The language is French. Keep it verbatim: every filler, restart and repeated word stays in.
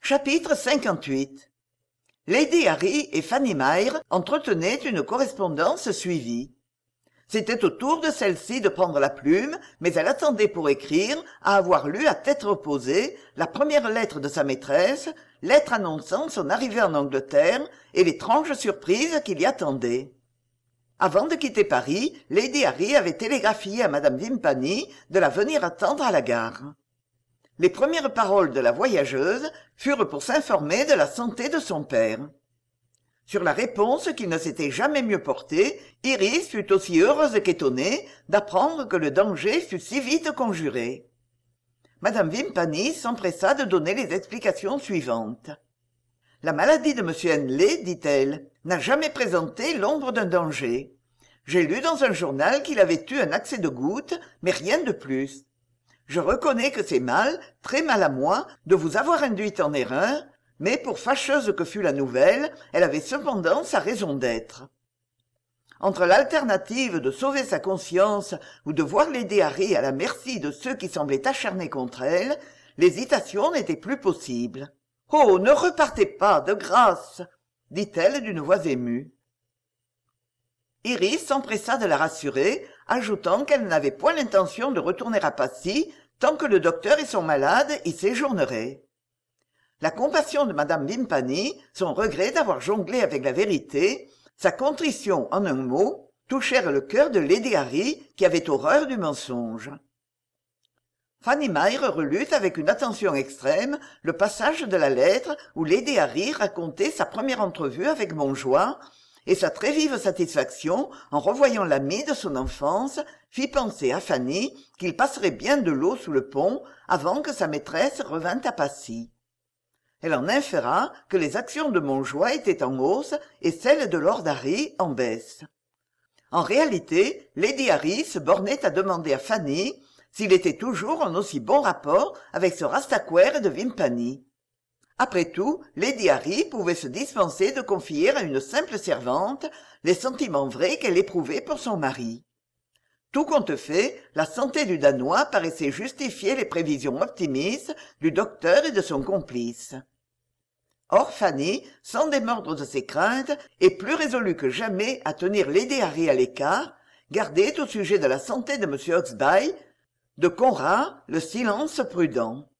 Chapitre cinquante-huit. Lady Harry et Fanny Mire entretenaient une correspondance suivie. C'était au tour de celle-ci de prendre la plume, mais elle attendait pour écrire à avoir lu à tête reposée la première lettre de sa maîtresse, lettre annonçant son arrivée en Angleterre et l'étrange surprise qui l'y attendait. Avant de quitter Paris, Lady Harry avait télégraphié à madame Vimpany de la venir attendre à la gare. Les premières paroles de la voyageuse furent pour s'informer de la santé de son père. Sur la réponse qui ne s'était jamais mieux portée, Iris fut aussi heureuse qu'étonnée d'apprendre que le danger fut si vite conjuré. Madame Vimpany s'empressa de donner les explications suivantes. « La maladie de M. Henley, dit-elle, n'a jamais présenté l'ombre d'un danger. J'ai lu dans un journal qu'il avait eu un accès de goutte, mais rien de plus. Je reconnais que c'est mal, très mal à moi, de vous avoir induite en erreur, mais pour fâcheuse que fût la nouvelle, elle avait cependant sa raison d'être. Entre l'alternative de sauver sa conscience ou de voir Lady Harry à la merci de ceux qui semblaient acharnés contre elle, l'hésitation n'était plus possible. « Oh, ne repartez pas, de grâce !» dit-elle d'une voix émue. Iris s'empressa de la rassurer, ajoutant qu'elle n'avait point l'intention de retourner à Passy tant que le docteur et son malade y séjourneraient. La compassion de madame Vimpany, son regret d'avoir jonglé avec la vérité, sa contrition en un mot, touchèrent le cœur de Lady Harry qui avait horreur du mensonge. Fanny Mire relut avec une attention extrême le passage de la lettre où Lady Harry racontait sa première entrevue avec Montjoie, et sa très vive satisfaction en revoyant l'ami de son enfance fit penser à Fanny qu'il passerait bien de l'eau sous le pont avant que sa maîtresse revînt à Passy. Elle en inféra que les actions de Montjoie étaient en hausse et celles de Lord Harry en baisse. En réalité, Lady Harry se bornait à demander à Fanny s'il était toujours en aussi bon rapport avec ce Rastaquouère de Vimpany. Après tout, Lady Harry pouvait se dispenser de confier à une simple servante les sentiments vrais qu'elle éprouvait pour son mari. Tout compte fait, la santé du Danois paraissait justifier les prévisions optimistes du docteur et de son complice. Or Fanny, sans démordre de ses craintes, et plus résolue que jamais à tenir Lady Harry à l'écart, gardait au sujet de la santé de M. Huxley, de Conrad, le silence prudent.